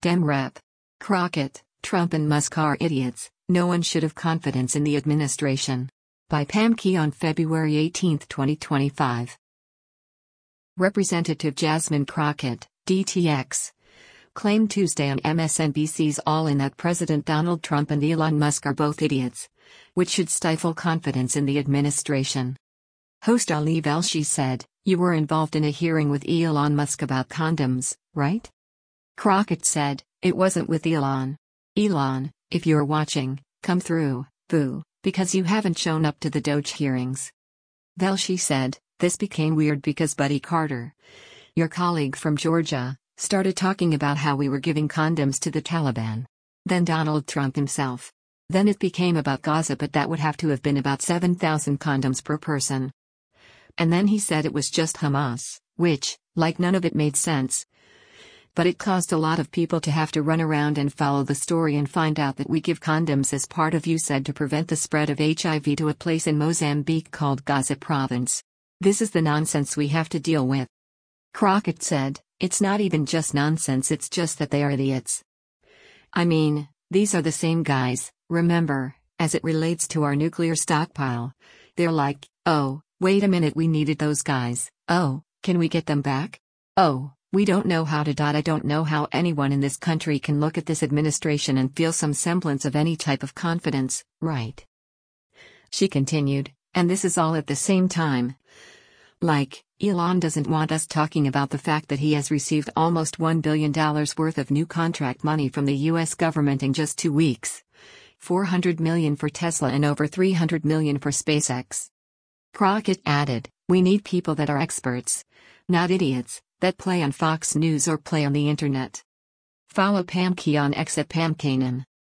Dem Rep. Crockett, Trump and Musk are idiots, no one should have confidence in the administration. By Pam Key on February 18, 2025. Representative Jasmine Crockett, DTX, claimed Tuesday on MSNBC's All In that President Donald Trump and Elon Musk are both idiots, which should stifle confidence in the administration. Host Ali Velshi said, "You were involved in a hearing with Elon Musk about condoms, right?" Crockett said, "It wasn't with Elon. Elon, if you're watching, come through, boo, because you haven't shown up to the Doge hearings." Velshi said, "This became weird because Buddy Carter, your colleague from Georgia, started talking about how we were giving condoms to the Taliban. Then Donald Trump himself. Then it became about Gaza, but that would have to have been about 7,000 condoms per person. And then he said it was just Hamas, which, like, none of it made sense. But it caused a lot of people to have to run around and follow the story and find out that we give condoms as part of USAID to prevent the spread of HIV to a place in Mozambique called Gaza Province. This is the nonsense we have to deal with." Crockett said, "It's not even just nonsense, it's just that they are idiots. I mean, these are the same guys, remember, as it relates to our nuclear stockpile. They're like, oh, wait a minute, we needed those guys. Oh, can we get them back? Oh, we don't know how to. I don't know how anyone in this country can look at this administration and feel some semblance of any type of confidence, right?" She continued, "And this is all at the same time. Like, Elon doesn't want us talking about the fact that he has received almost $1 billion worth of new contract money from the US government in just 2 weeks. $400 million for Tesla and over $300 million for SpaceX." Crockett added, "We need people that are experts, not idiots, that play on Fox News or play on the internet." Follow Pam Key on X at Pam Kanan.